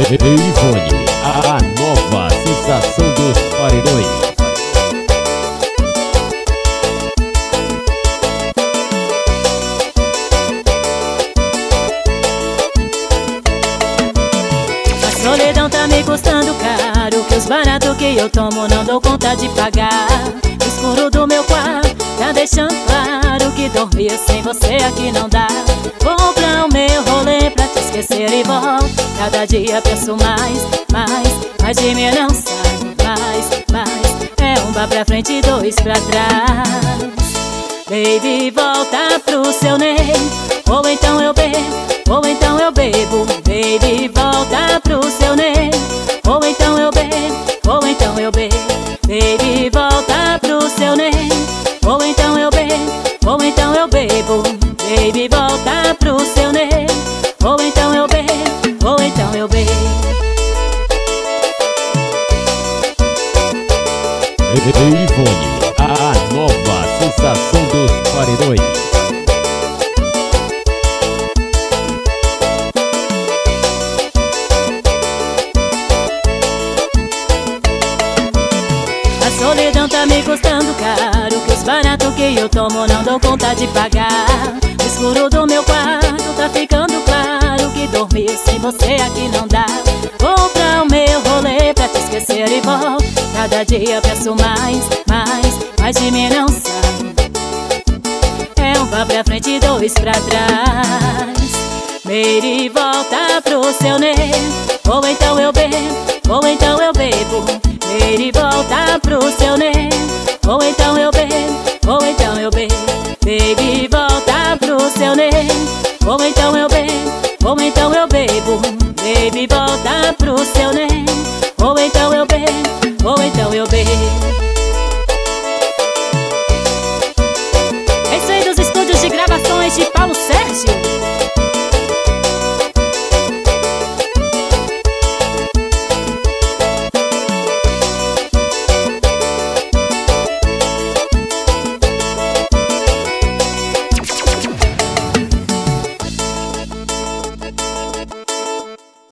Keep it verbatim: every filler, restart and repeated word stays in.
Ivone, a nova sensação dos paredões. A solidão tá me custando caro, que os baratos que eu tomo não dou conta de pagar. O escuro do meu quarto tá deixando claro que dormir sem você aqui não dá. Vou pra o meu rolê pra te esquecer e volto. Cada dia penso mais, mais, mas de mim não sai mais, mais. É um bar pra frente e dois pra trás. Baby, volta pro seu nem, ou então eu bebo, ou então eu bebo. Baby, volta pro seu nem, ou então eu bebo, ou então eu bebo. Baby, volta pro seu nem, ou então eu bebo, ou então eu bebo. Baby, volta pro seu nem, ou então eu bebo, ou então eu bebo. Ivone, a nova sensação dos paredões. A solidão tá me custando caro, que os baratos que eu tomo não dou conta de pagar. O escuro do meu quarto tá ficando claro que dormir sem você aqui não dá. Vou pra o meu rolê pra te esquecer e volto. Cada dia penso mais, mais, mas de mim não sai. É um bar pra frente e dois pra trás. Baby, volta pro seu nem, ou então eu bebo, ou então eu bebo. Baby, volta pro seu nem, ou então eu